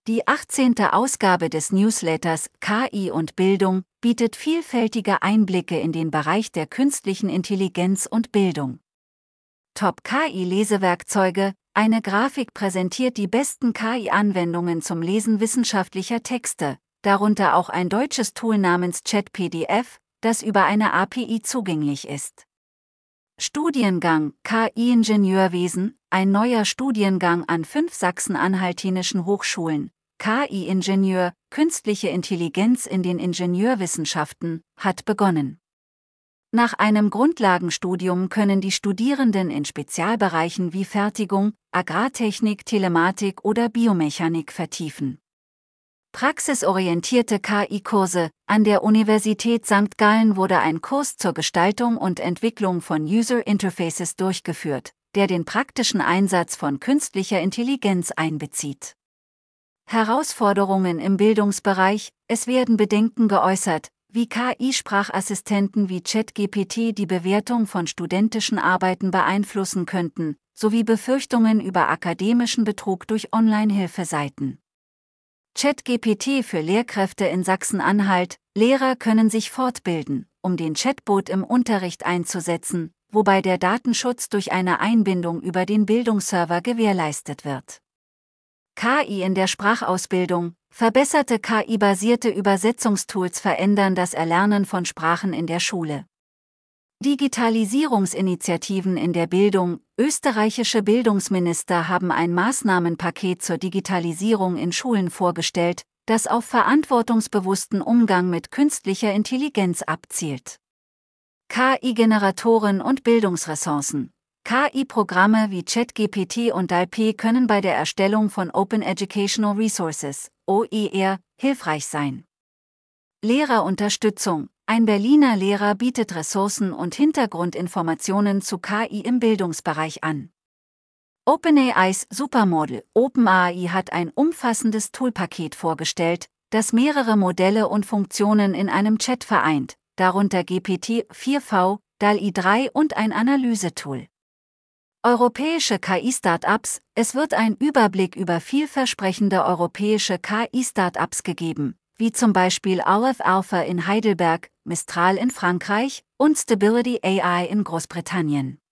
Die 18. Ausgabe des Newsletters KI und Bildung bietet vielfältige Einblicke in den Bereich der künstlichen Intelligenz und Bildung. Top-KI-Lesewerkzeuge. Eine Grafik präsentiert die besten KI-Anwendungen zum Lesen wissenschaftlicher Texte, darunter auch ein deutsches Tool namens ChatPDF, das über eine API zugänglich ist. Studiengang KI-Ingenieurwesen, ein neuer Studiengang an 5 sachsen-anhaltinischen Hochschulen. KI-Ingenieur, künstliche Intelligenz in den Ingenieurwissenschaften, hat begonnen. Nach einem Grundlagenstudium können die Studierenden in Spezialbereichen wie Fertigung, Agrartechnik, Telematik oder Biomechanik vertiefen. Praxisorientierte KI-Kurse. An der Universität St. Gallen wurde ein Kurs zur Gestaltung und Entwicklung von User Interfaces durchgeführt, der den praktischen Einsatz von künstlicher Intelligenz einbezieht. Herausforderungen im Bildungsbereich. Es werden Bedenken geäußert, wie KI-Sprachassistenten wie ChatGPT die Bewertung von studentischen Arbeiten beeinflussen könnten, sowie Befürchtungen über akademischen Betrug durch Online-Hilfeseiten. ChatGPT für Lehrkräfte in Sachsen-Anhalt. Lehrer können sich fortbilden, um den Chatbot im Unterricht einzusetzen, wobei der Datenschutz durch eine Einbindung über den Bildungsserver gewährleistet wird. KI in der Sprachausbildung. Verbesserte KI-basierte Übersetzungstools verändern das Erlernen von Sprachen in der Schule. Digitalisierungsinitiativen in der Bildung. Österreichische Bildungsminister haben ein Maßnahmenpaket zur Digitalisierung in Schulen vorgestellt, das auf verantwortungsbewussten Umgang mit künstlicher Intelligenz abzielt. KI-Generatoren und Bildungsressourcen. KI-Programme wie ChatGPT und DALL-E können bei der Erstellung von Open Educational Resources, OER, hilfreich sein. Lehrerunterstützung. Ein Berliner Lehrer bietet Ressourcen und Hintergrundinformationen zu KI im Bildungsbereich an. OpenAIs Supermodel. OpenAI hat ein umfassendes Toolpaket vorgestellt, das mehrere Modelle und Funktionen in einem Chat vereint, darunter GPT-4V, DALL-E 3 und ein Analysetool. Europäische KI-Startups. Es wird ein Überblick über vielversprechende europäische KI-Startups gegeben, wie zum Beispiel Aleph Alpha in Heidelberg, Mistral in Frankreich und Stability AI in Großbritannien.